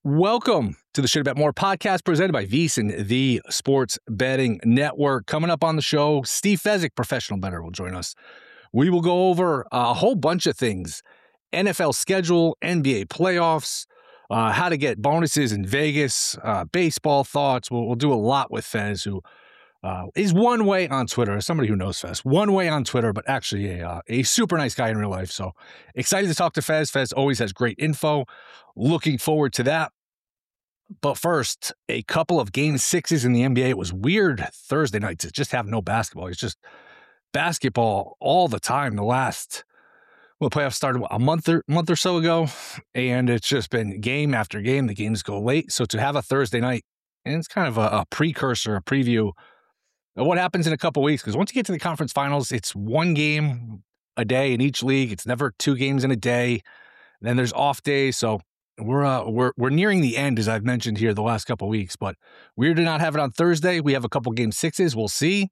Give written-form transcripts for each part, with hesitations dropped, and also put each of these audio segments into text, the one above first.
Welcome to the Should Bet More podcast presented by VSiN, the Sports Betting Network. Coming up on the show, Steve Fezzik, professional bettor, will join us. We will go over a whole bunch of things: NFL schedule, NBA playoffs, how to get bonuses in Vegas, baseball thoughts. We'll do a lot with Fez, who is one way on Twitter, as somebody who knows Fez, one way on Twitter, but actually a super nice guy in real life. So excited to talk to Fez. Fez always has great info. Looking forward to that. But first, a couple of game sixes in the NBA. It was weird Thursday night to just have no basketball. It's just basketball all the time. The playoffs started a month or so ago, and it's just been game after game. The games go late. So to have a Thursday night, and it's kind of a precursor, a preview of what happens in a couple weeks. Because once you get to the conference finals, it's one game a day in each league. It's never two games in a day. Then there's off days. So we're nearing the end, as I've mentioned here the last couple of weeks, but weird to not have it on Thursday. We have a couple game sixes. We'll see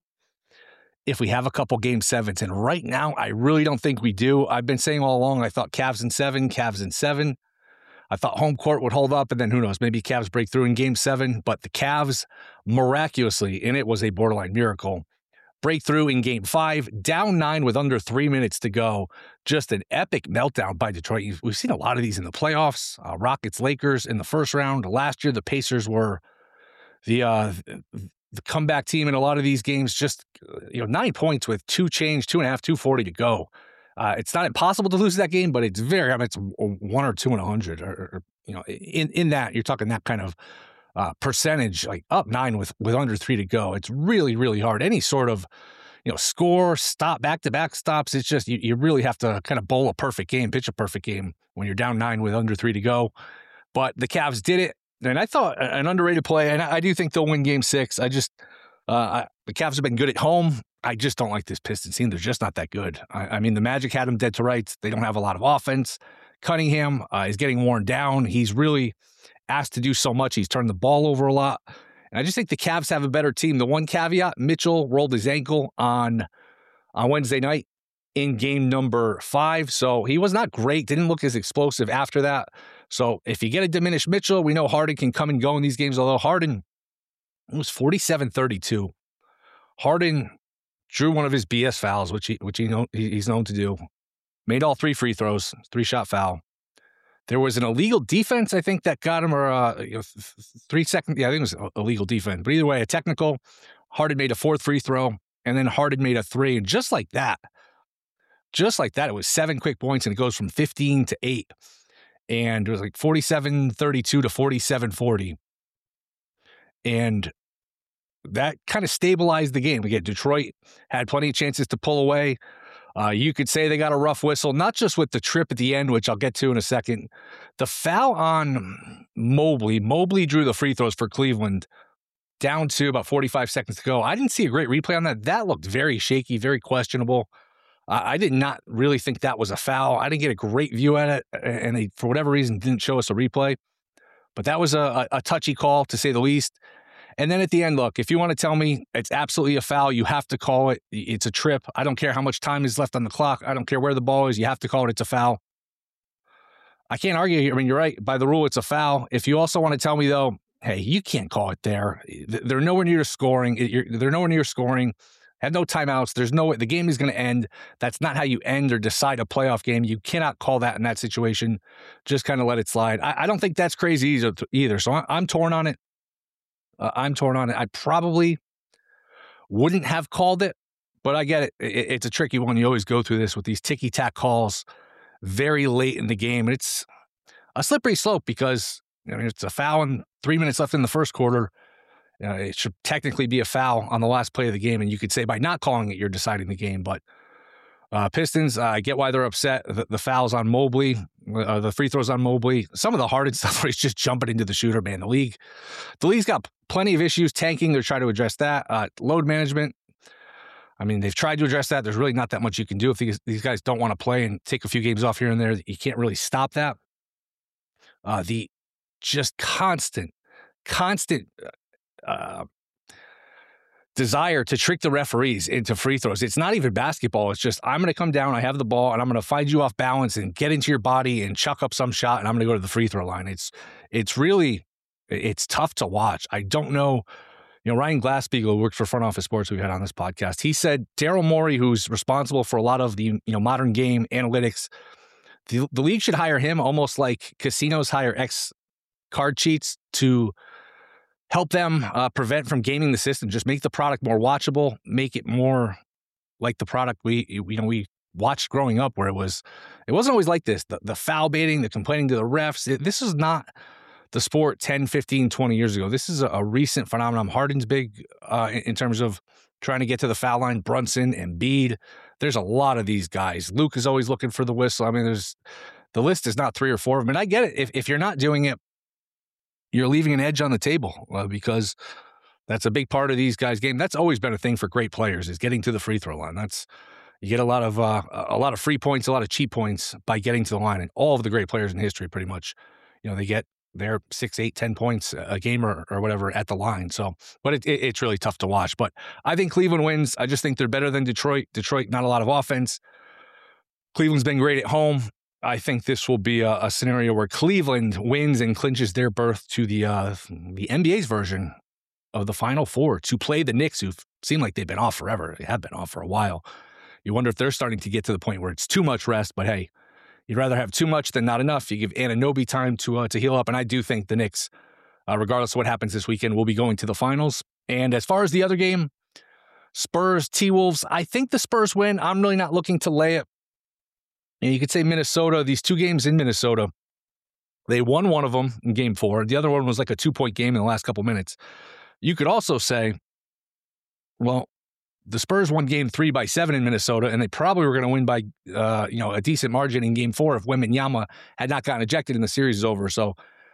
if we have a couple game sevens. And right now, I really don't think we do. I've been saying all along, I thought Cavs in seven. I thought home court would hold up, and then who knows, maybe Cavs break through in game seven. But the Cavs miraculously, and it was a borderline miracle, breakthrough in game five, down 9 with under 3 minutes to go. Just an epic meltdown by Detroit. We've seen a lot of these in the playoffs. Rockets, Lakers in the first round. Last year, the Pacers were the comeback team in a lot of these games. Just 9 points with 2.5, 240 to go. It's not impossible to lose that game, but it's it's 1 or 2 in 100. Or in that, you're talking that kind of percentage, like up 9 with under 3 to go. It's really, really hard. Any sort of, score, stop, back-to-back stops. It's just, you really have to kind of bowl a perfect game, pitch a perfect game when you're down 9 with under 3 to go. But the Cavs did it. And I thought an underrated play, and I do think they'll win game 6. The Cavs have been good at home. I just don't like this Pistons team. They're just not that good. I mean, the Magic had them dead to rights. They don't have a lot of offense. Cunningham is getting worn down. He's really asked to do so much. He's turned the ball over a lot. And I just think the Cavs have a better team. The one caveat, Mitchell rolled his ankle on Wednesday night in game number 5. So he was not great. Didn't look as explosive after that. So if you get a diminished Mitchell, we know Harden can come and go in these games. Although Harden, it was 47-32. Harden drew one of his BS fouls, which he's known to do. Made all 3 free throws, 3-shot foul. There was an illegal defense, I think, that got him, or 3 seconds. Yeah, I think it was illegal defense. But either way, a technical. Harden made a 4th free throw, and then Harden made a 3. And just like that, it was 7 quick points, and it goes from 15 to 8. And it was like 47-32 to 47-40. And that kind of stabilized the game. Again, Detroit had plenty of chances to pull away. You could say they got a rough whistle, not just with the trip at the end, which I'll get to in a second. The foul on Mobley. Mobley drew the free throws for Cleveland down to about 45 seconds to go. I didn't see a great replay on that. That looked very shaky, very questionable. I did not really think that was a foul. I didn't get a great view at it, and they, for whatever reason, didn't show us a replay. But that was a touchy call, to say the least. And then at the end, look, if you want to tell me it's absolutely a foul, you have to call it. It's a trip. I don't care how much time is left on the clock. I don't care where the ball is. You have to call it. It's a foul. I can't argue. I mean, you're right. By the rule, it's a foul. If you also want to tell me, though, hey, you can't call it there. They're nowhere near scoring. They're nowhere near scoring. Have no timeouts. There's no way. The game is going to end. That's not how you end or decide a playoff game. You cannot call that in that situation. Just kind of let it slide. I don't think that's crazy either. So I'm torn on it. I probably wouldn't have called it, but I get it. It's a tricky one. You always go through this with these ticky-tack calls very late in the game. And it's a slippery slope because it's a foul and 3 minutes left in the first quarter. It should technically be a foul on the last play of the game. And you could say by not calling it, you're deciding the game. But Pistons, I get why they're upset. The fouls on Mobley, the free throws on Mobley, some of the Harden stuff where he's just jumping into the shooter, man. The league's got plenty of issues. Tanking, they're trying to address that. Load management, I mean, they've tried to address that. There's really not that much you can do if these guys don't want to play and take a few games off here and there. You can't really stop that. The just constant desire to trick the referees into free throws. It's not even basketball. It's just, I'm going to come down, I have the ball, and I'm going to find you off balance and get into your body and chuck up some shot, and I'm going to go to the free throw line. It's tough to watch. I don't know. Ryan Glassbeagle, who works for Front Office Sports, we've had on this podcast, he said Daryl Morey, who's responsible for a lot of the modern game analytics, the league should hire him almost like casinos hire ex-card cheats to help them prevent from gaming the system. Just make the product more watchable, make it more like the product we watched growing up, where it wasn't always like this. The foul baiting, the complaining to the refs. This is not the sport 10, 15, 20 years ago. This is a recent phenomenon. Harden's big in terms of trying to get to the foul line. Brunson, Embiid. There's a lot of these guys. Luke is always looking for the whistle. I mean, the list is not 3 or 4 of them. And I get it. If you're not doing it, you're leaving an edge on the table because that's a big part of these guys' game. That's always been a thing for great players, is getting to the free throw line. You get a lot of free points, a lot of cheap points by getting to the line. And all of the great players in history, pretty much, they get their 6, 8, 10 points a game or whatever at the line. So, but it's really tough to watch. But I think Cleveland wins. I just think they're better than Detroit. Detroit, not a lot of offense. Cleveland's been great at home. I think this will be a scenario where Cleveland wins and clinches their berth to the NBA's version of the Final Four to play the Knicks, who seem like they've been off forever. They have been off for a while. You wonder if they're starting to get to the point where it's too much rest, but hey, you'd rather have too much than not enough. You give Anunoby time to heal up, and I do think the Knicks, regardless of what happens this weekend, will be going to the finals. And as far as the other game, Spurs, T-Wolves, I think the Spurs win. I'm really not looking to lay it. You could say Minnesota, these 2 games in Minnesota, they won one of them in game 4. The other one was like a 2-point game in the last couple minutes. You could also say, well, the Spurs won game 3 by 7 in Minnesota, and they probably were going to win by, a decent margin in game 4 if Wembanyama had not gotten ejected and the series is over. So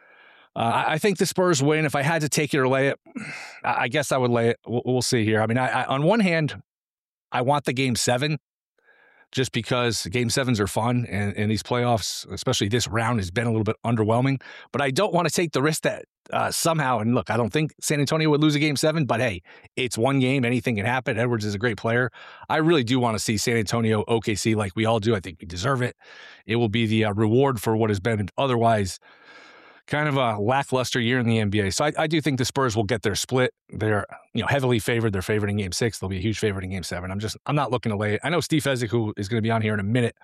I think the Spurs win. If I had to take it or lay it, I guess I would lay it. We'll see here. I mean, I on one hand, I want the game 7 just because game 7s are fun, and these playoffs, especially this round, has been a little bit underwhelming. But I don't want to take the risk that somehow, and look, I don't think San Antonio would lose a game 7, but hey, it's one game. Anything can happen. Edwards is a great player. I really do want to see San Antonio, OKC, like we all do. I think we deserve it. It will be the reward for what has been otherwise kind of a lackluster year in the NBA. So I do think the Spurs will get their split. They're heavily favored. They're favored in game 6. They'll be a huge favorite in game 7. I'm not looking to lay it. I know Steve Fezzik, who is going to be on here in a minute,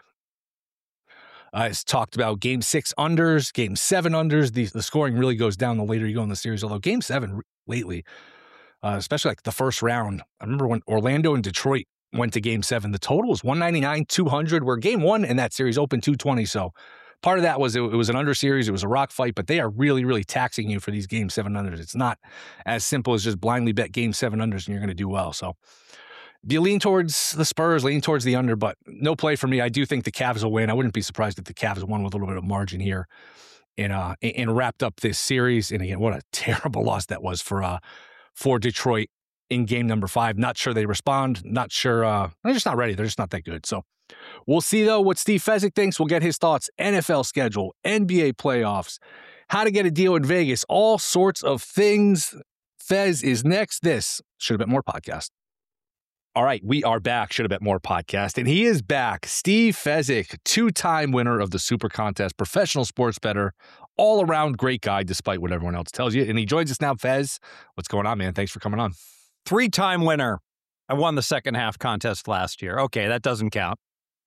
has talked about game 6 unders, game 7 unders. The scoring really goes down the later you go in the series. Although game 7 lately, especially like the first round, I remember when Orlando and Detroit went to game 7, the total was 199, 200, where game 1 in that series opened 220. So part of that was it was an under series. It was a rock fight, but they are really, really taxing you for these game 7 unders. It's not as simple as just blindly bet game 7 unders and you're going to do well. So if you lean towards the Spurs, lean towards the under, but no play for me. I do think the Cavs will win. I wouldn't be surprised if the Cavs won with a little bit of margin here and wrapped up this series. And again, what a terrible loss that was for Detroit in game number 5. Not sure they respond. Not sure. They're just not ready. They're just not that good. So we'll see, though, what Steve Fezzik thinks. We'll get his thoughts. NFL schedule, NBA playoffs, how to get a deal in Vegas, all sorts of things. Fez is next. This Should Have Bet More podcast. All right, we are back. Should Have Bet More podcast. And he is back. Steve Fezzik, 2-time winner of the Super Contest, professional sports bettor, all-around great guy, despite what everyone else tells you. And he joins us now. Fez, what's going on, man? Thanks for coming on. 3-time winner. I won the second half contest last year. Okay, that doesn't count.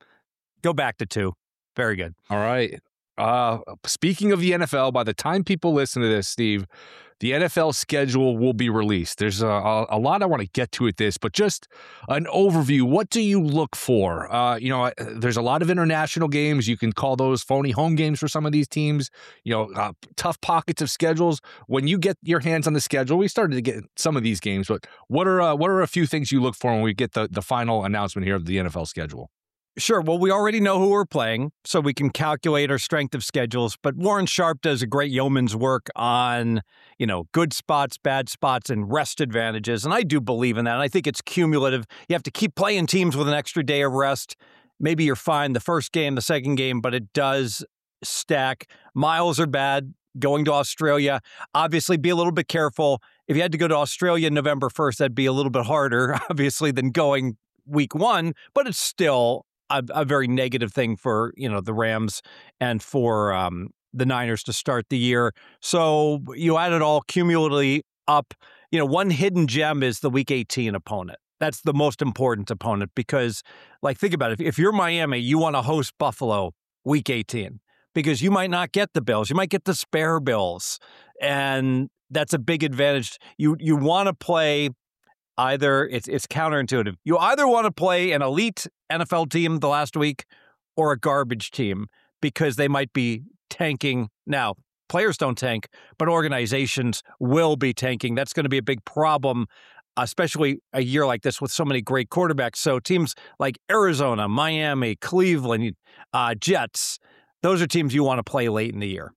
Go back to 2. Very good. All right. Speaking of the NFL, by the time people listen to this, Steve, the NFL schedule will be released. There's a lot I want to get to at this, but just an overview. What do you look for? There's a lot of international games. You can call those phony home games for some of these teams. Tough pockets of schedules. When you get your hands on the schedule, we started to get some of these games, but what are a few things you look for when we get the final announcement here of the NFL schedule? Sure. Well, we already know who we're playing, so we can calculate our strength of schedules. But Warren Sharp does a great yeoman's work on, good spots, bad spots, and rest advantages. And I do believe in that. And I think it's cumulative. You have to keep playing teams with an extra day of rest. Maybe you're fine the first game, the second game, but it does stack. Miles are bad. Going to Australia, obviously be a little bit careful. If you had to go to Australia November 1st, that'd be a little bit harder, obviously, than going week 1, but it's still a very negative thing for, the Rams and for the Niners to start the year. So you add it all cumulatively up. One hidden gem is the Week 18 opponent. That's the most important opponent because, think about it. If you're Miami, you want to host Buffalo Week 18 because you might not get the Bills. You might get the spare Bills. And that's a big advantage. You want to play either, it's counterintuitive. You either want to play an elite NFL team the last week or a garbage team because they might be tanking. Now, players don't tank, but organizations will be tanking. That's going to be a big problem, especially a year like this with so many great quarterbacks. So teams like Arizona, Miami, Cleveland, Jets, those are teams you want to play late in the year.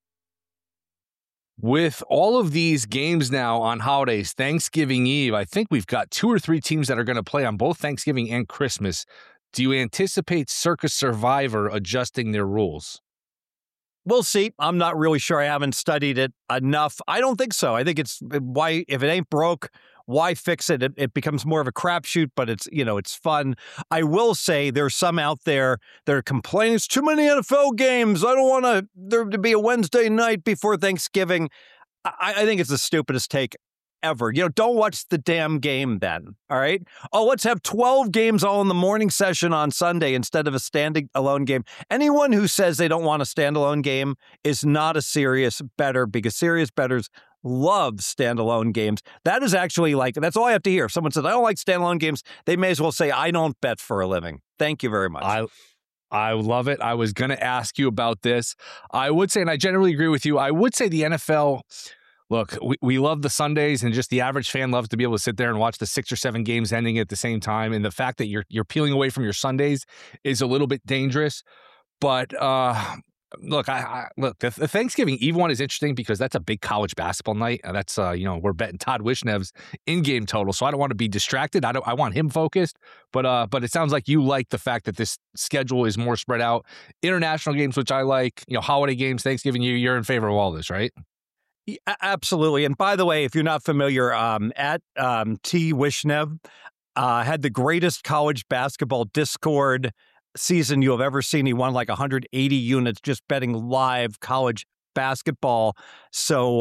With all of these games now on holidays, Thanksgiving Eve, I think we've got 2 or 3 teams that are going to play on both Thanksgiving and Christmas. Do you anticipate Circa Survivor adjusting their rules? We'll see. I'm not really sure. I haven't studied it enough. I don't think so. I think it's why, if it ain't broke, why fix it? It becomes more of a crapshoot, but it's fun. I will say there's some out there that are complaining, it's too many NFL games. I don't want there to be a Wednesday night before Thanksgiving. I think it's the stupidest take ever. Don't watch the damn game then, all right? Oh, let's have 12 games all in the morning session on Sunday instead of a standalone game. Anyone who says they don't want a standalone game is not a serious bettor because serious bettors love standalone games. That is actually that's all I have to hear. If someone says, I don't like standalone games, they may as well say, I don't bet for a living. Thank you very much. I love it. I was going to ask you about this. I would say, and I generally agree with you, I would say the NFL, look, we love the Sundays, and just the average fan loves to be able to sit there and watch the 6 or 7 games ending at the same time. And the fact that you're peeling away from your Sundays is a little bit dangerous. But look, the Thanksgiving Eve one is interesting because that's a big college basketball night. That's we're betting Todd Wishnev's in-game total, so I don't want to be distracted. I want him focused. But it sounds like you like the fact that this schedule is more spread out. International games, which I like, holiday games, Thanksgiving, you're in favor of all this, right? Yeah, absolutely. And by the way, if you're not familiar, at T. Wishnev had the greatest college basketball Discord season you have ever seen. He won 180 units just betting live college basketball. So,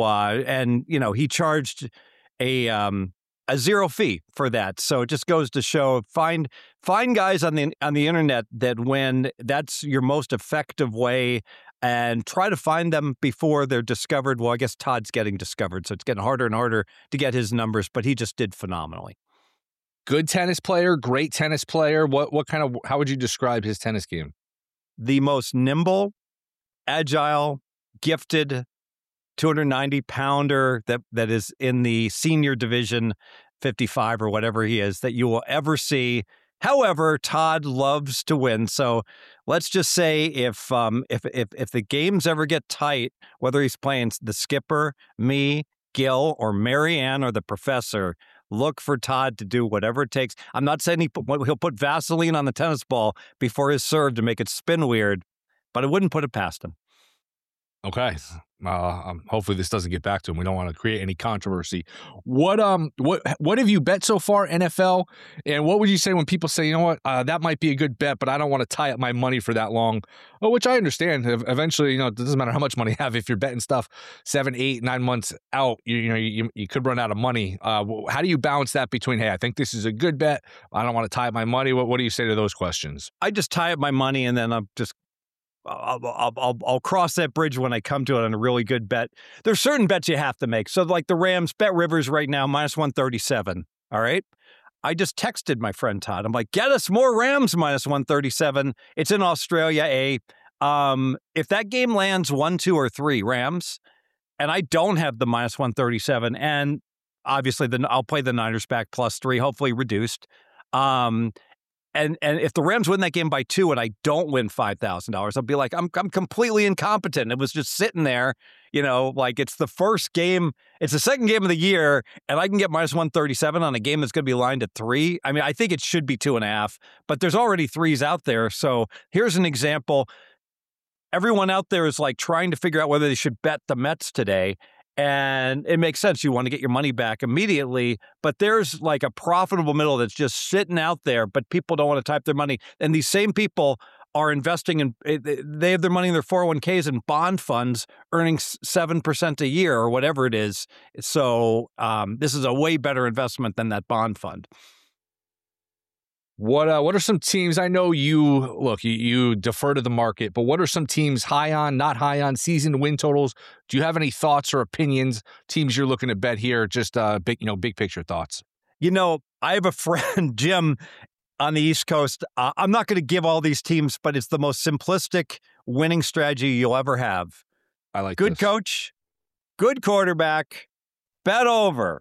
he charged a zero fee for that. So it just goes to show, find guys on the internet that when that's your most effective way, and try to find them before they're discovered. Well, I guess Todd's getting discovered, so it's getting harder and harder to get his numbers, but he just did phenomenally. Good tennis player, great tennis player. How would you describe his tennis game? The most nimble, agile, gifted 290-pounder that is in the senior division, 55 or whatever he is, that you will ever see. However, Todd loves to win. So let's just say if the games ever get tight, whether he's playing the skipper, me, Gil, or Marianne, or the professor, look for Todd to do whatever it takes. I'm not saying he'll put Vaseline on the tennis ball before his serve to make it spin weird, but I wouldn't put it past him. Okay. Hopefully this doesn't get back to him. We don't want to create any controversy. What have you bet so far, NFL? And what would you say when people say, that might be a good bet, but I don't want to tie up my money for that long? Well, which I understand. Eventually, it doesn't matter how much money you have. If you're betting stuff 7, 8, 9 months out, you could run out of money. How do you balance that between, hey, I think this is a good bet, I don't want to tie up my money? What do you say to those questions? I just tie up my money and then I'll cross that bridge when I come to it on a really good bet. There's certain bets you have to make. So like the Rams, Bet Rivers right now, minus 137. All right. I just texted my friend Todd. I'm like, get us more Rams minus 137. It's in Australia, if that game lands 1, 2, or 3 Rams, and I don't have the minus 137, and obviously then I'll play the Niners back +3, hopefully reduced. And if the Rams win that game by 2 and I don't win $5,000, I'll be like, I'm completely incompetent. It was just sitting there, it's the first game. It's the second game of the year, and I can get minus 137 on a game that's going to be lined at 3. I mean, I think it should be 2.5, but there's already 3s out there. So here's an example. Everyone out there is trying to figure out whether they should bet the Mets today. And it makes sense. You want to get your money back immediately, but there's like a profitable middle that's just sitting out there, but people don't want to type their money. And these same people are investing in, they have their money in their 401ks and bond funds earning 7% a year or whatever it is. So this is a way better investment than that bond fund. What are some teams? I know you defer to the market, but what are some teams high on, not high on season win totals? Do you have any thoughts or opinions? Teams you're looking to bet here? Just big picture thoughts. I have a friend, Jim, on the East Coast. I'm not going to give all these teams, but it's the most simplistic winning strategy you'll ever have. I like good this. Coach, good quarterback, bet over.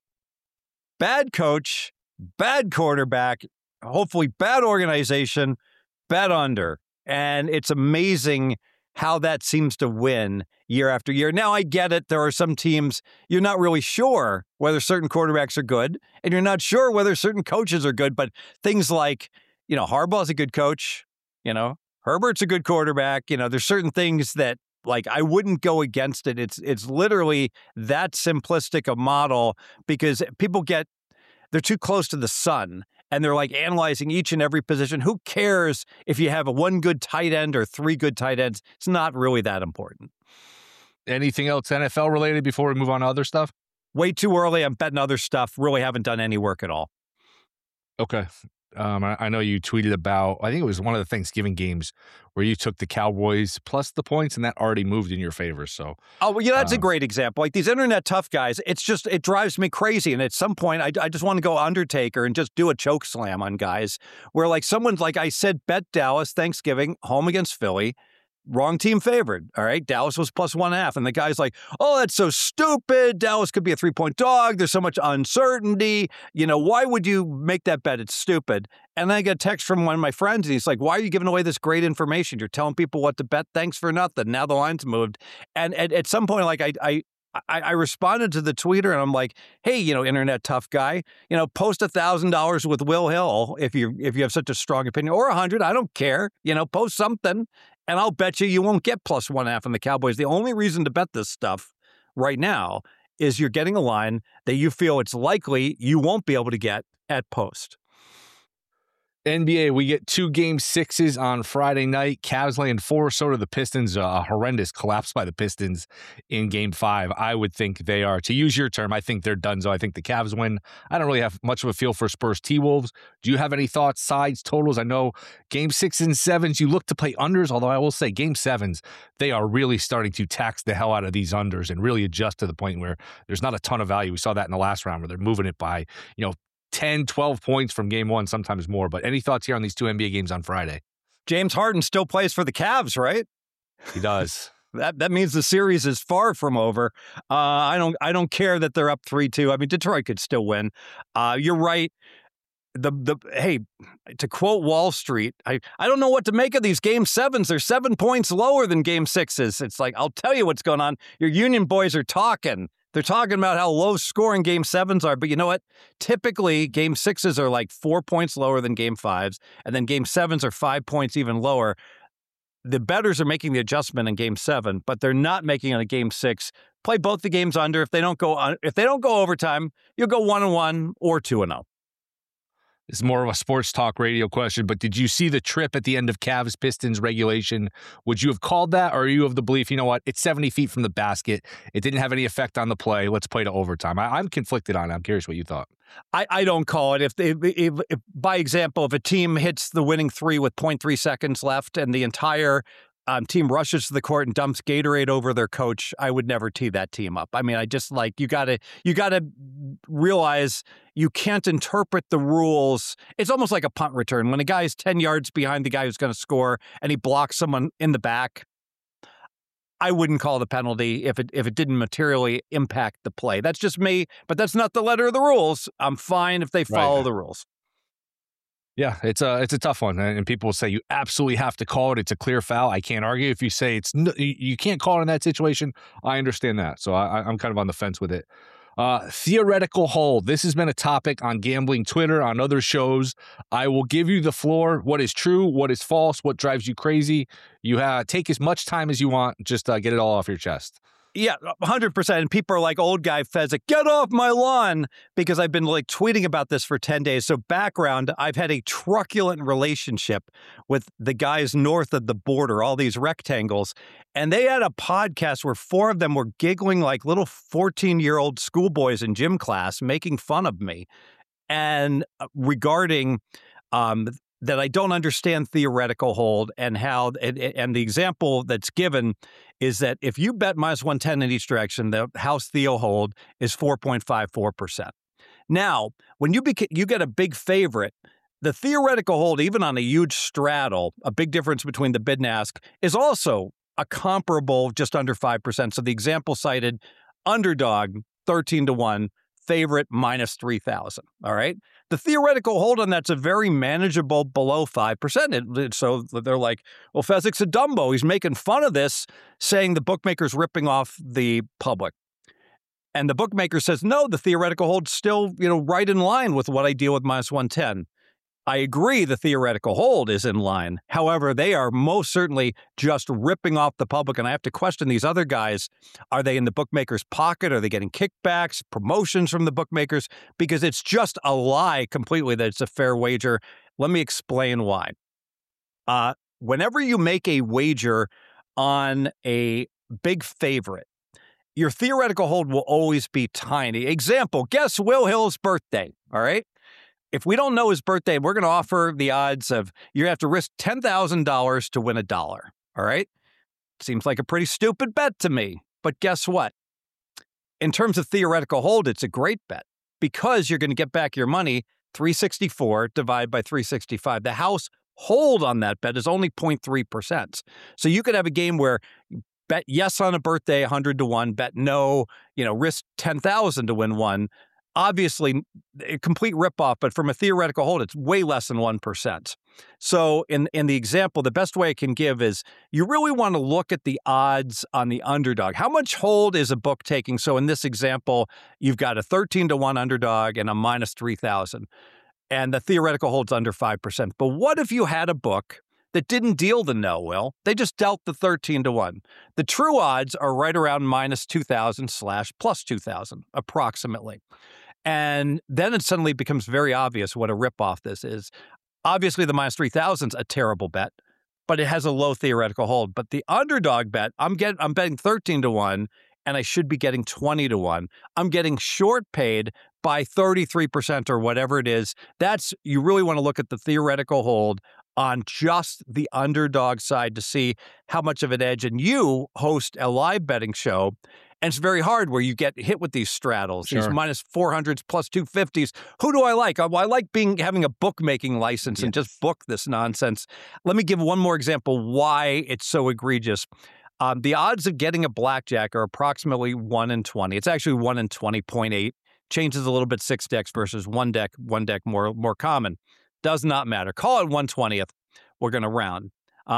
Bad coach, bad quarterback, hopefully bad organization, bet under. And it's amazing how that seems to win year after year. Now, I get it. There are some teams you're not really sure whether certain quarterbacks are good, and you're not sure whether certain coaches are good. But things like, Harbaugh's a good coach, Herbert's a good quarterback. There's certain things that, like, I wouldn't go against it. It's literally that simplistic a model because people they're too close to the sun. And they're like analyzing each and every position. Who cares if you have one good tight end or three good tight ends? It's not really that important. Anything else NFL related before we move on to other stuff? Way too early. I'm betting other stuff. Really haven't done any work at all. Okay. I know you tweeted about, I think it was one of the Thanksgiving games where you took the Cowboys plus the points, and that already moved in your favor. So, that's a great example. Like these internet tough guys, it drives me crazy. And at some point, I just want to go Undertaker and just do a choke slam on guys where, like, someone's like, I said, bet Dallas Thanksgiving home against Philly. Wrong team favored. All right. Dallas was plus 1.5. And the guy's like, oh, that's so stupid. Dallas could be a 3-point dog. There's so much uncertainty. Why would you make that bet? It's stupid. And then I get a text from one of my friends and he's like, why are you giving away this great information? You're telling people what to bet. Thanks for nothing. Now the line's moved. And at some point, like I responded to the tweeter and I'm like, hey, internet tough guy, post $1,000 with Will Hill if you have such a strong opinion, or 100. I don't care. Post something. And I'll bet you won't get plus 1.5 on the Cowboys. The only reason to bet this stuff right now is you're getting a line that you feel it's likely you won't be able to get at post. NBA, we get 2 Game 6s on Friday night. Cavs laying 4. So do the Pistons. A horrendous collapse by the Pistons in Game 5. I would think they are, to use your term, I think they're done. So I think the Cavs win. I don't really have much of a feel for Spurs T-Wolves. Do you have any thoughts, sides, totals? I know Game 6 and 7s, you look to play unders, although I will say Game 7s, they are really starting to tax the hell out of these unders and really adjust to the point where there's not a ton of value. We saw that in the last round where they're moving it by, 10, 12 points from Game 1, sometimes more. But any thoughts here on these 2 NBA games on Friday? James Harden still plays for the Cavs, right? He does. That means the series is far from over. I don't care that they're up 3-2. I mean, Detroit could still win. You're right. Hey, to quote Wall Street, I don't know what to make of these Game 7s. They're 7 points lower than Game 6s. It's like, I'll tell you what's going on. Your Union boys are talking. They're talking about how low scoring Game 7s are, but you know what? Typically, Game 6s are like 4 points lower than Game 5s, and then Game 7s are 5 points even lower. The bettors are making the adjustment in Game 7, but they're not making it in Game 6. Play both the games under. If they don't go overtime, you'll go 1-1 or 2-0. It's more of a sports talk radio question, but did you see the trip at the end of Cavs Pistons regulation? Would you have called that, or are you of the belief, it's 70 feet from the basket. It didn't have any effect on the play. Let's play to overtime. I'm conflicted on it. I'm curious what you thought. I don't call it. If by example, if a team hits the winning 3 with 0.3 seconds left and the entire team rushes to the court and dumps Gatorade over their coach, I would never tee that team up. I mean, I just you gotta realize you can't interpret the rules. It's almost like a punt return. When a guy is 10 yards behind the guy who's going to score and he blocks someone in the back, I wouldn't call the penalty if it didn't materially impact the play. That's just me, but that's not the letter of the rules. I'm fine if they follow the rules. Yeah, it's a tough one, and people will say you absolutely have to call it. It's a clear foul. I can't argue if you say you can't call it in that situation. I understand that, so I'm kind of on the fence with it. Theoretical hold. This has been a topic on Gambling Twitter, on other shows. I will give you the floor. What is true? What is false? What drives you crazy? You take as much time as you want. Just get it all off your chest. Yeah, 100%. And people are like, old guy Fezzik, get off my lawn, because I've been like tweeting about this for 10 days. So background, I've had a truculent relationship with the guys north of the border, all these rectangles. And they had a podcast where 4 of them were giggling like little 14-year-old schoolboys in gym class, making fun of me. And regarding that I don't understand theoretical hold, and how, and the example that's given is that if you bet minus 110 in each direction, the house theo hold is 4.54%. Now, when you get a big favorite, the theoretical hold, even on a huge straddle, a big difference between the bid and ask, is also a comparable just under 5%. So the example cited, underdog 13-1, favorite minus 3,000. All right. The theoretical hold on that's a very manageable below 5%. So they're like, well, Fezzik's a Dumbo. He's making fun of this, saying the bookmaker's ripping off the public. And the bookmaker says, no, the theoretical hold's still, right in line with what I deal with minus 110. I agree the theoretical hold is in line. However, they are most certainly just ripping off the public. And I have to question these other guys. Are they in the bookmaker's pocket? Are they getting kickbacks, promotions from the bookmakers? Because it's just a lie completely that it's a fair wager. Let me explain why. Whenever you make a wager on a big favorite, your theoretical hold will always be tiny. Example, guess Will Hill's birthday, all right? If we don't know his birthday, we're going to offer the odds of you have to risk $10,000 to win $1, all right? Seems like a pretty stupid bet to me, but guess what? In terms of theoretical hold, it's a great bet because you're going to get back your money, 364 divided by 365. The house hold on that bet is only 0.3%. So you could have a game where bet yes on a birthday, 100-1, bet no, risk 10,000 to win 1. Obviously, a complete ripoff, but from a theoretical hold, it's way less than 1%. So in the example, the best way I can give is you really want to look at the odds on the underdog. How much hold is a book taking? So in this example, you've got a 13-1 underdog and a minus 3,000, and the theoretical hold's under 5%. But what if you had a book that didn't deal the no, Will? They just dealt the 13-1. The true odds are right around minus 2,000 / plus 2,000, approximately. And then it suddenly becomes very obvious what a ripoff this is. Obviously, the minus 3,000 is a terrible bet, but it has a low theoretical hold. But the underdog bet, I'm betting 13-1, and I should be getting 20-1. I'm getting short paid by 33% or whatever it is. You really want to look at the theoretical hold on just the underdog side to see how much of an edge. And you host a live betting show, and it's very hard where you get hit with these straddles, these minus 400s, plus 250s. Who do I like? Well, I like having a bookmaking license and just book this nonsense. Let me give one more example why it's so egregious. The odds of getting a blackjack are approximately 1 in 20. It's actually 1 in 20.8. Changes a little bit, 6 decks versus one deck more common. Does not matter. Call it 1/20th. We're going to round.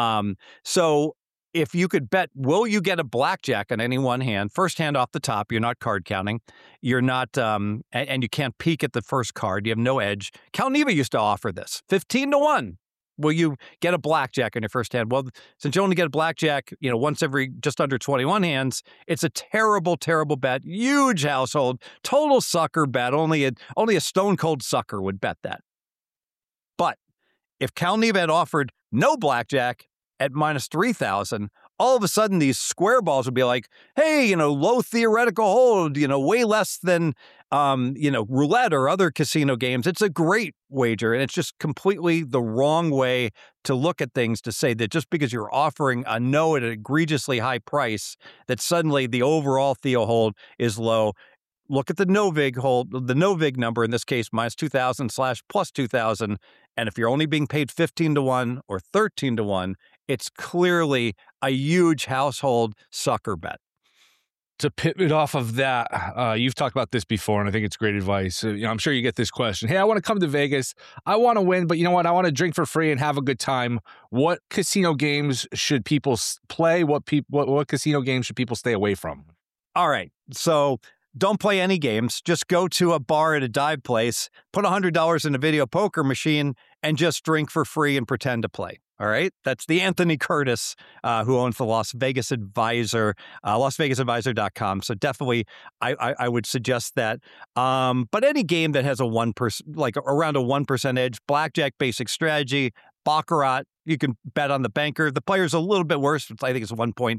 So if you could bet, will you get a blackjack on any one hand? First hand off the top, you're not card counting. You're not, and you can't peek at the first card. You have no edge. Cal Neva used to offer this, 15-1. Will you get a blackjack on your first hand? Well, since you only get a blackjack, once every just under 21 hands, it's a terrible, terrible bet. Huge household, total sucker bet. Only a stone cold sucker would bet that. But if Cal Neva had offered no blackjack at minus 3,000, all of a sudden these square balls would be like, hey, low theoretical hold, way less than, roulette or other casino games. It's a great wager. And it's just completely the wrong way to look at things, to say that just because you're offering a no at an egregiously high price, that suddenly the overall theo hold is low. Look at the no-vig hold, the no-vig number, in this case, minus 2,000 / plus 2,000. And if you're only being paid 15-1 or 13-1, it's clearly a huge household sucker bet. To pivot off of that, you've talked about this before, and I think it's great advice. I'm sure you get this question. Hey, I want to come to Vegas. I want to win, but you know what? I want to drink for free and have a good time. What casino games should people play? What casino games should people stay away from? All right. So don't play any games. Just go to a bar at a dive place, put $100 in a video poker machine, and just drink for free and pretend to play. All right. That's the Anthony Curtis, who owns the Las Vegas Advisor, LasVegasAdvisor.com. So definitely, I would suggest that. But any game that has a 1%, like around a 1% edge, blackjack, basic strategy, baccarat, you can bet on the banker. The player's a little bit worse. I think it's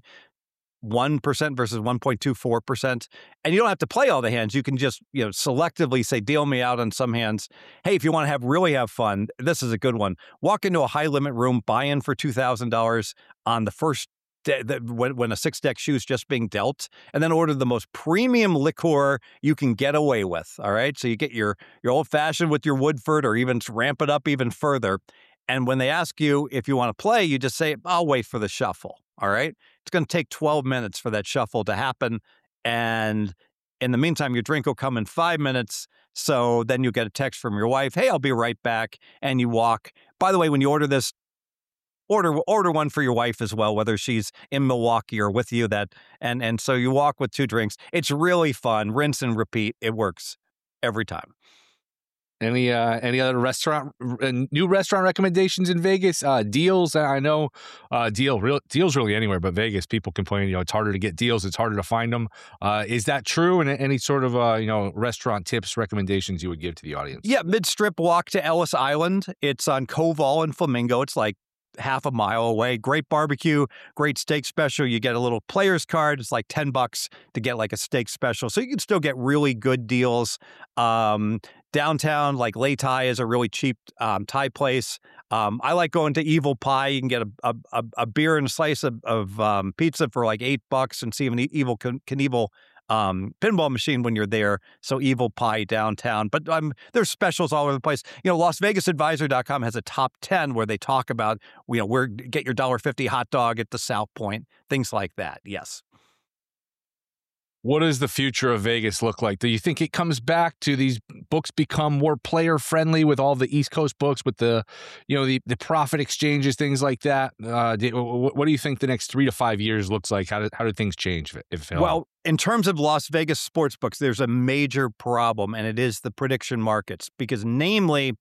1.1% versus 1.24%. And you don't have to play all the hands. You can just, selectively say, deal me out on some hands. Hey, if you want to really have fun, this is a good one. Walk into a high limit room, buy in for $2,000 on the first day, when a 6-deck shoe is just being dealt, and then order the most premium liqueur you can get away with. All right. So you get your old fashioned with your Woodford, or even ramp it up even further. And when they ask you if you want to play, you just say, I'll wait for the shuffle. All right. It's going to take 12 minutes for that shuffle to happen. And in the meantime, your drink will come in 5 minutes. So then you get a text from your wife. Hey, I'll be right back. And you walk. By the way, when you order this, order one for your wife as well, whether she's in Milwaukee or with you. And so you walk with 2 drinks. It's really fun. Rinse and repeat. It works every time. Any other new restaurant recommendations in Vegas? Deals? I know deals really anywhere, but Vegas, people complain, it's harder to get deals. It's harder to find them. Is that true? And any sort of, restaurant tips, recommendations you would give to the audience? Yeah, mid-strip walk to Ellis Island. It's on Koval and Flamingo. It's like half a mile away. Great barbecue, great steak special. You get a little player's card. It's like $10 to get like a steak special. So you can still get really good deals. Downtown, like Lei Tai is a really cheap Thai place. I like going to Evil Pie. You can get a beer and a slice of pizza for like $8 and see an Evil Knievel pinball machine when you're there. So Evil Pie downtown. But there's specials all over the place. LasVegasAdvisor.com has a top 10 where they talk about, where get your $1.50 hot dog at the South Point, things like that. Yes. What does the future of Vegas look like? Do you think it comes back to these books become more player friendly with all the East Coast books, with the profit exchanges, things like that? What do you think the next 3 to 5 years looks like? How do things change? If well, in terms of Las Vegas sports books, there's a major problem, and it is the prediction markets, because namely,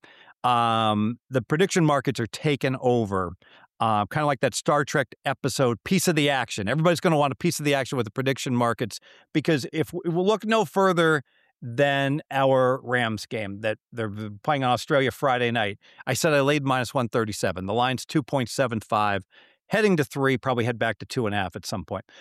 the prediction markets are taken over. Kind of like that Star Trek episode, Piece of the Action. Everybody's going to want a piece of the action with the prediction markets, because if we'll look no further than our Rams game that they're playing on Australia Friday night. I said I laid minus 137. The line's 2.75, heading to 3, probably head back to 2.5 at some point.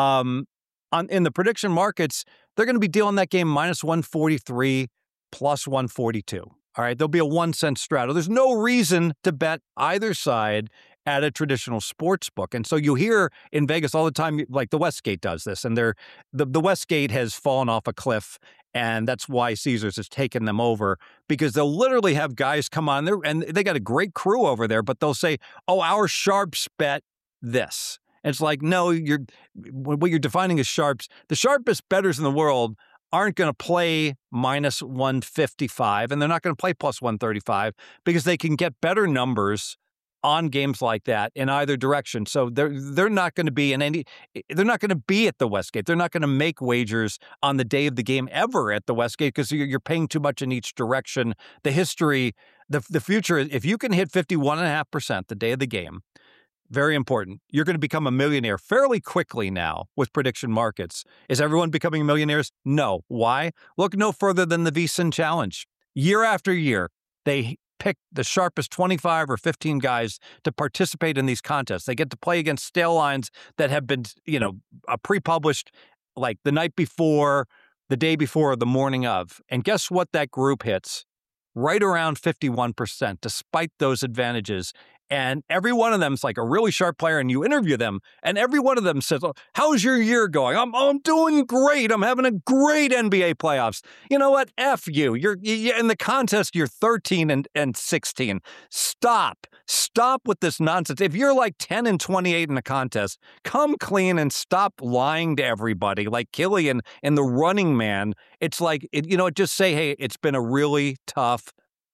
In the prediction markets, they're going to be dealing that game minus 143 plus 142. All right, there'll be a 1 cent straddle. There's no reason to bet either side at a traditional sports book. And so you hear in Vegas all the time, like the Westgate does this, and the Westgate has fallen off a cliff, and that's why Caesars has taken them over, because they'll literally have guys come on there, and they got a great crew over there, but they'll say, oh, our sharps bet this. And it's like, no, what you're defining as sharps, the sharpest bettors in the world aren't going to play minus 155, and they're not going to play plus 135, because they can get better numbers on games like that in either direction. So they're not going to be they're not going to be at the Westgate. They're not going to make wagers on the day of the game ever at the Westgate, because you're paying too much in each direction. The history, the future, if you can hit 51.5% the day of the game, very important. You're going to become a millionaire fairly quickly now with prediction markets. Is everyone becoming millionaires? No. Why? Look no further than the VSiN Challenge. Year after year, they pick the sharpest 25 or 15 guys to participate in these contests. They get to play against stale lines that have been, pre-published like the night before, the day before, or the morning of. And guess what that group hits? Right around 51%, despite those advantages. And every one of them is like a really sharp player, and you interview them, and every one of them says, oh, how's your year going? I'm doing great. I'm having a great NBA playoffs. You know what? F you. You're in the contest, you're 13 and 16. Stop with this nonsense. If you're like 10 and 28 in a contest, come clean and stop lying to everybody like Killian in The Running Man. It's like, just say, hey, it's been a really tough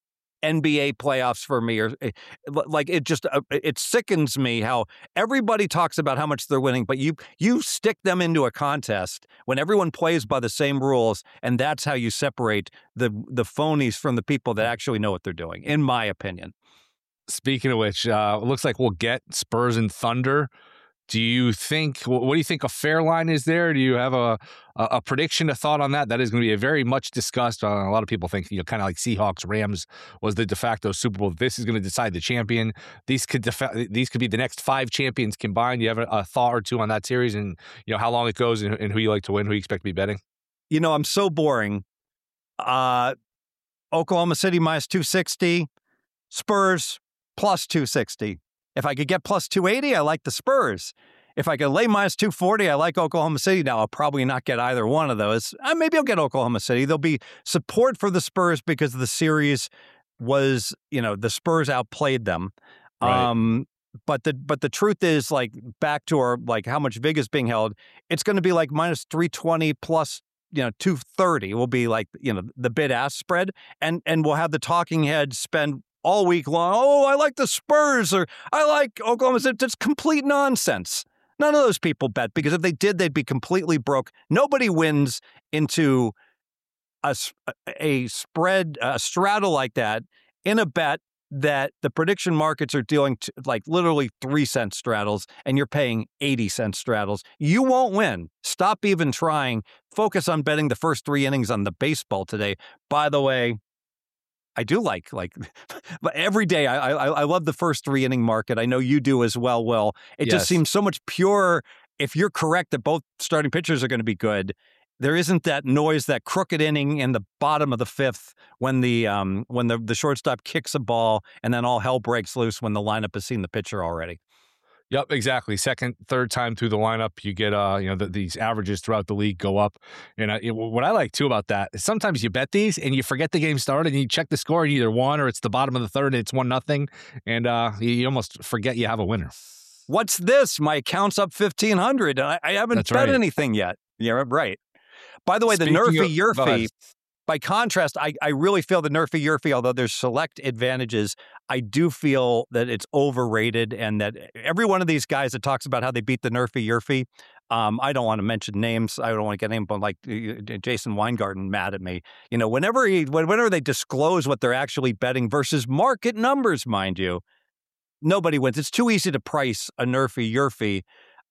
NBA playoffs for me, or like it sickens me how everybody talks about how much they're winning, but you stick them into a contest when everyone plays by the same rules, and that's how you separate the phonies from the people that actually know what they're doing, in my opinion. Speaking of which, it looks like we'll get Spurs and Thunder. Do you think? What do you think a fair line is there? Do you have a prediction, a thought on that? That is going to be a very much discussed. A lot of people think, kind of like Seahawks Rams was the de facto Super Bowl. This is going to decide the champion. These could be the next 5 champions combined. You have a thought or two on that series, and how long it goes, and who you like to win, who you expect to be betting. I'm so boring. Oklahoma City minus 260, Spurs plus 260. If I could get plus 280, I like the Spurs. If I could lay minus 240, I like Oklahoma City. Now, I'll probably not get either one of those. Maybe I'll get Oklahoma City. There'll be support for the Spurs because the series was, the Spurs outplayed them. Right. But the truth is, like, back to our, like, how much VIG is being held, it's going to be like minus 320 plus 230 will be like, the bid-ask spread. And we'll have the talking heads spend all week long, oh, I like the Spurs, or I like Oklahoma City. It's complete nonsense. None of those people bet, because if they did, they'd be completely broke. Nobody wins into a spread, a straddle like that in a bet that the prediction markets are dealing to, like, literally 3-cent straddles, and you're paying 80-cent straddles. You won't win. Stop even trying. Focus on betting the first 3 innings on the baseball today. By the way, I do like but every day I love the first 3 inning market. I know you do as well, Will. It Yes. just seems so much pure. If you're correct that both starting pitchers are going to be good, there isn't that noise, that crooked inning in the bottom of the 5th when the shortstop kicks a ball and then all hell breaks loose when the lineup has seen the pitcher already. Yep, exactly. Second, third time through the lineup, you get these averages throughout the league go up. And what I like too about that is sometimes you bet these and you forget the game started, and you check the score and you either won or it's the bottom of the 3rd and it's 1-0, and you almost forget you have a winner. What's this? My account's up 1,500 and I haven't That's bet right. anything yet. Yeah, right. By the way, the Speaking Nerfy of- year go ahead. fee. By contrast, I really feel the Nerfy year fee, although there's select advantages, I do feel that it's overrated, and that every one of these guys that talks about how they beat the Nerfy year fee, I don't want to mention names. I don't want to get anyone like Jason Weingarten mad at me. Whenever they disclose what they're actually betting versus market numbers, mind you, nobody wins. It's too easy to price a Nerfy year fee.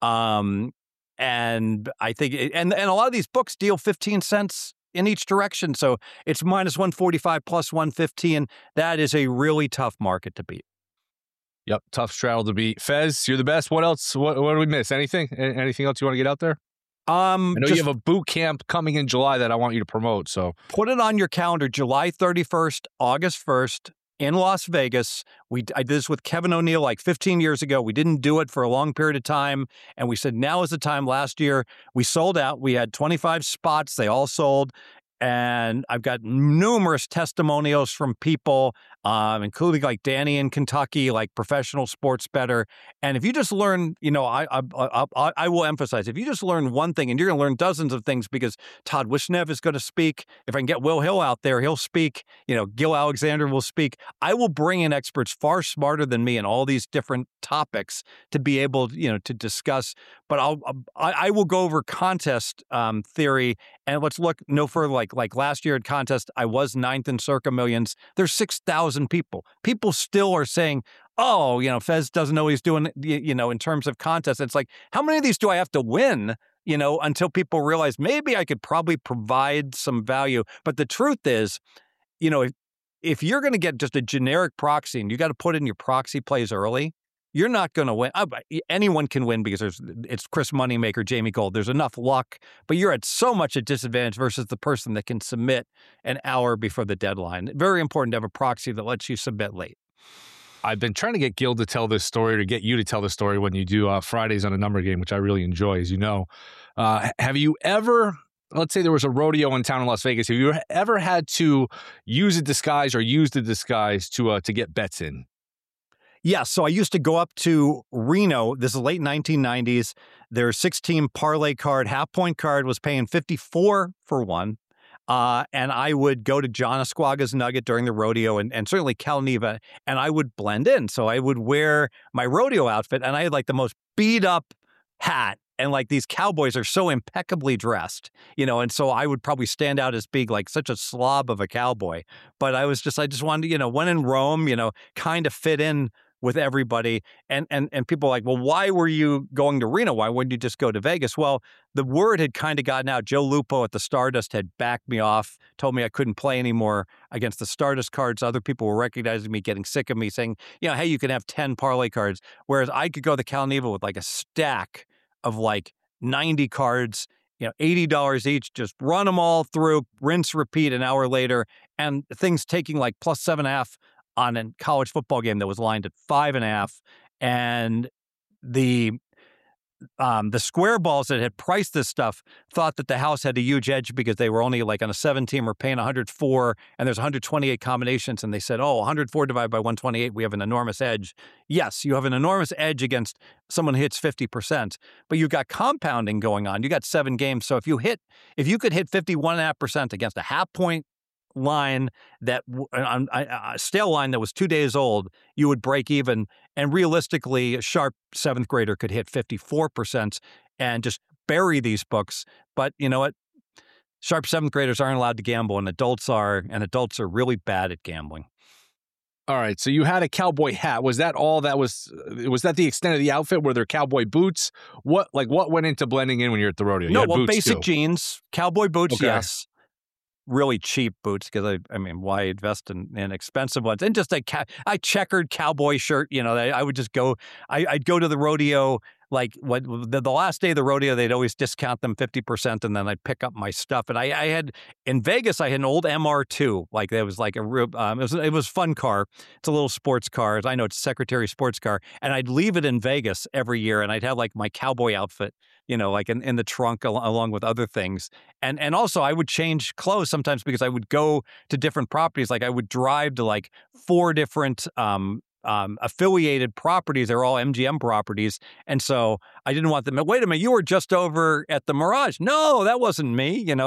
And I think, and a lot of these books deal 15 cents in each direction. So it's minus 145 plus 115. That is a really tough market to beat. Yep, tough straddle to beat. Fez, you're the best. What else? What do we miss? Anything? Anything else you want to get out there? I know you have a boot camp coming in July that I want you to promote. So put it on your calendar, July 31st, August 1st. In Las Vegas. I did this with Kevin O'Neill like 15 years ago. We didn't do it for a long period of time. And we said, now is the time. Last year, we sold out. We had 25 spots. They all sold. And I've got numerous testimonials from people, including like Danny in Kentucky, like professional sports bettor. And if you just learn, I will emphasize, if you just learn one thing, and you're going to learn dozens of things, because Todd Wishnev is going to speak. If I can get Will Hill out there, he'll speak. Gil Alexander will speak. I will bring in experts far smarter than me in all these different topics to be able, to discuss. But I will go over contest theory. And let's look no further, like last year at contest, I was 9th in Circa Millions. There's 6,000 people. People still are saying, oh, Fez doesn't know what he's doing, in terms of contest. It's like, how many of these do I have to win, until people realize maybe I could probably provide some value. But the truth is, if you're going to get just a generic proxy and you got to put in your proxy plays early, you're not going to win. Anyone can win because it's Chris Moneymaker, Jamie Gold. There's enough luck, but you're at so much a disadvantage versus the person that can submit an hour before the deadline. Very important to have a proxy that lets you submit late. I've been trying to get Gil to tell this story, or get you to tell the story when you do Fridays on a number game, which I really enjoy, as you know. Have you ever, let's say there was a rodeo in town in Las Vegas, have you ever had to use a disguise or use the disguise to get bets in? Yeah, so I used to go up to Reno. This is late 1990s. Their 6-team parlay card, half-point card, was paying $54 for one. And I would go to John Asquaga's Nugget during the rodeo, and certainly Cal Neva, and I would blend in. So I would wear my rodeo outfit, and I had like the most beat-up hat And like these cowboys are so impeccably dressed, and so I would probably stand out as being like such a slob of a cowboy. But I just wanted to, when in Rome, kind of fit in with everybody. And people are like, well, why were you going to Reno? Why wouldn't you just go to Vegas? Well, the word had kind of gotten out. Joe Lupo at the Stardust had backed me off, told me I couldn't play anymore against the Stardust cards. Other people were recognizing me, getting sick of me, saying, hey, you can have 10 parlay cards. Whereas I could go to Cal Neva with like a stack of like 90 cards, $80 each, just run them all through, rinse, repeat an hour later, and things taking like plus 7.5 on a college football game that was lined at 5.5. And the square balls that had priced this stuff thought that the house had a huge edge because they were only like on a 7-team or paying 104 and there's 128 combinations. And they said, 104 divided by 128, we have an enormous edge. Yes, you have an enormous edge against someone who hits 50%, but you've got compounding going on. You got 7 games. So if you could hit 51.5% against a half-point line that a stale line that was 2 days old, you would break even. And realistically, a sharp 7th grader could hit 54% and just bury these books. But you know what? Sharp 7th graders aren't allowed to gamble, and adults are really bad at gambling. All right. So you had a cowboy hat. Was that all that was that the extent of the outfit? Were there cowboy boots? What went into blending in when you're at the rodeo? No, basic jeans, cowboy boots, okay. Yes. Really cheap boots because why invest in expensive ones? And just a checkered cowboy shirt. I would just go. I'd go to the rodeo like the last day of the rodeo. They'd always discount them 50%, and then I'd pick up my stuff. And I had in Vegas. I had an old MR2. Like there was like a real. It was a fun car. It's a little sports car. I know it's a Secretary sports car, and I'd leave it in Vegas every year, and I'd have like my cowboy outfit. Like in the trunk along with other things. And also I would change clothes sometimes because I would go to different properties. Like I would drive to like 4 different affiliated properties. They're all MGM properties. And so I didn't want them. Wait a minute, you were just over at the Mirage. No, that wasn't me. And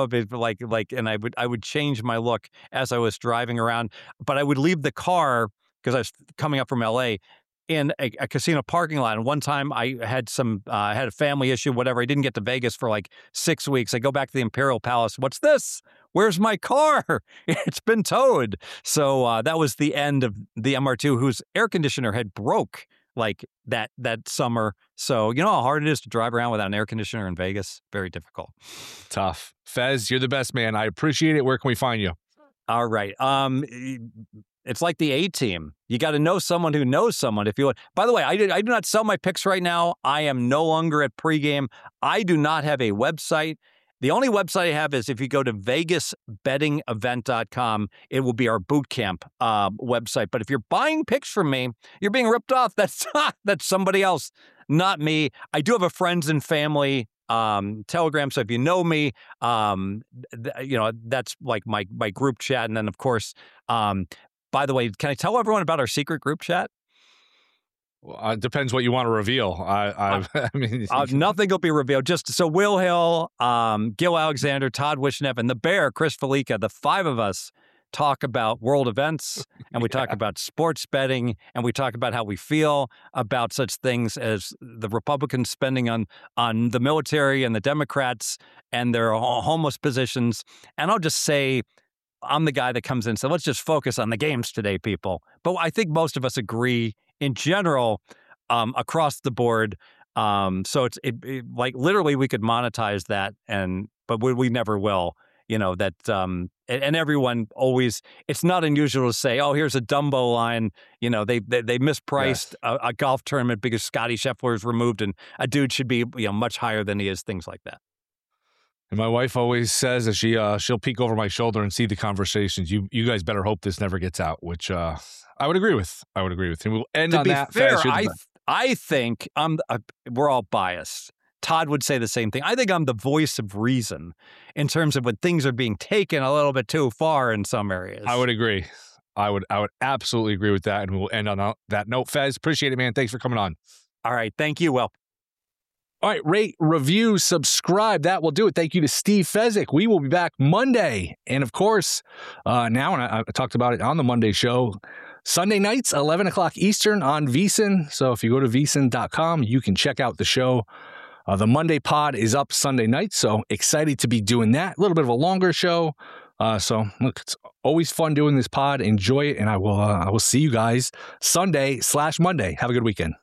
I would change my look as I was driving around. But I would leave the car because I was coming up from LA in a casino parking lot. And one time I had had a family issue, whatever. I didn't get to Vegas for like 6 weeks. I go back to the Imperial Palace. What's this? Where's my car? It's been towed. So that was the end of the MR2, whose air conditioner had broke like that summer. So you know how hard it is to drive around without an air conditioner in Vegas? Very difficult. Tough. Fez, you're the best, man. I appreciate it. Where can we find you? All right. It's like the A-team. You got to know someone who knows someone. If you want. By the way, I do not sell my picks right now. I am no longer at pregame. I do not have a website. The only website I have is if you go to vegasbettingevent.com, it will be our boot camp website. But if you're buying picks from me, you're being ripped off. That's somebody else, not me. I do have a friends and family Telegram. So if you know me, that's like my group chat. And then of course, by the way, can I tell everyone about our secret group chat? Well, it depends what you want to reveal. Nothing will be revealed. Just so Will Hill, Gil Alexander, Todd Wishnev, and the Bear, Chris Felica, the 5 of us talk about world events, and we talk about sports betting, and we talk about how we feel about such things as the Republicans spending on the military and the Democrats and their homeless positions. And I'll just say, I'm the guy that comes in, so let's just focus on the games today, people. But I think most of us agree in general across the board. So it's like literally we could monetize that, but we never will. And everyone always, it's not unusual to say, oh, here's a Dumbo line. They mispriced a golf tournament because Scotty Scheffler is removed and a dude should be much higher than he is, things like that. And my wife always says that she'll peek over my shoulder and see the conversations. You guys better hope this never gets out, which I would agree with. And we'll end on that. To be fair, I think we're all biased. Todd would say the same thing. I think I'm the voice of reason in terms of when things are being taken a little bit too far in some areas. I would agree. I would absolutely agree with that. And we'll end on that note. Fez, appreciate it, man. Thanks for coming on. All right. Thank you, Will. All right, rate, review, subscribe. That will do it. Thank you to Steve Fezzik. We will be back Monday. And of course, now, and I talked about it on the Monday show, Sunday nights, 11 o'clock Eastern on VSiN. So if you go to VSiN.com, you can check out the show The Monday pod is up Sunday night, so excited to be doing that. A little bit of a longer show. So look, it's always fun doing this pod. Enjoy it, and I will see you guys Sunday/Monday. Have a good weekend.